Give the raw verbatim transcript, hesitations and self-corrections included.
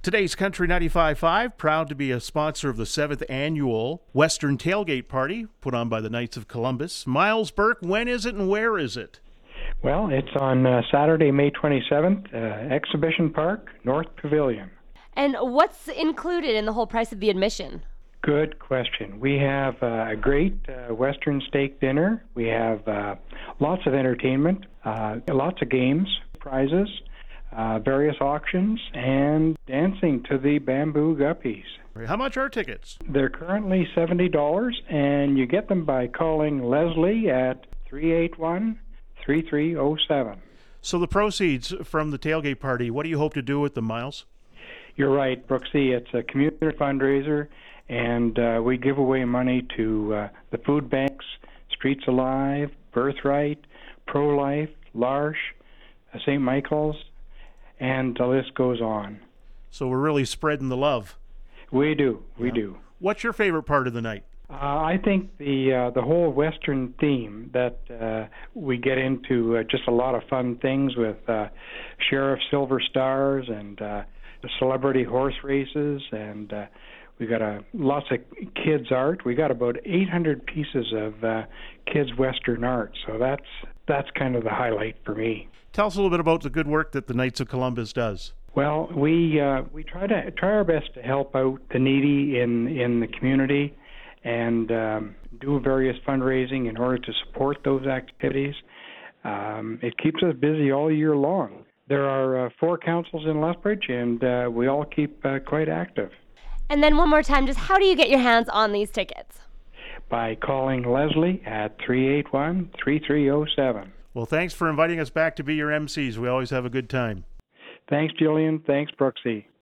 Today's Country ninety-five point five, proud to be a sponsor of the seventh Annual Western Tailgate Party, put on by the Knights of Columbus. Miles Burke, when is it and where is it? Well, it's on uh, Saturday, May twenty-seventh, uh, Exhibition Park, North Pavilion. And what's included in the whole price of the admission? Good question. We have uh, a great uh, Western steak dinner. We have uh, lots of entertainment, uh, lots of games, prizes, uh, various auctions, and dancing to the Bamboo Guppies. How much are tickets? They're currently seventy dollars, and you get them by calling Leslie at three eight one, three three zero seven. So the proceeds from the tailgate party, what do you hope to do with them, Miles? You're right, Brooksy. It's a community fundraiser, and uh, we give away money to uh, the food banks, Streets Alive, Birthright, Pro-Life, L'Arche, uh, Saint Michael's, and the list goes on. So we're really spreading the love. We do, we Yeah. do. What's your favorite part of the night? Uh, I think the uh, the whole Western theme that uh, we get into uh, just a lot of fun things with uh, Sheriff Silver Stars and uh, the celebrity horse races, and uh, we got a lots of kids art. We got about eight hundred pieces of uh, kids Western art, so that's that's kind of the highlight for me. Tell us a little bit about the good work that the Knights of Columbus does. Well, we uh, we try to try our best to help out the needy in in the community, and um, do various fundraising in order to support those activities. Um, it keeps us busy all year long. There are uh, four councils in Lethbridge, and uh, we all keep uh, quite active. And then one more time, just how do you get your hands on these tickets? By calling Leslie at three eight one, three three zero seven. Well, thanks for inviting us back to be your M Cs. We always have a good time. Thanks, Jillian. Thanks, Brooksy.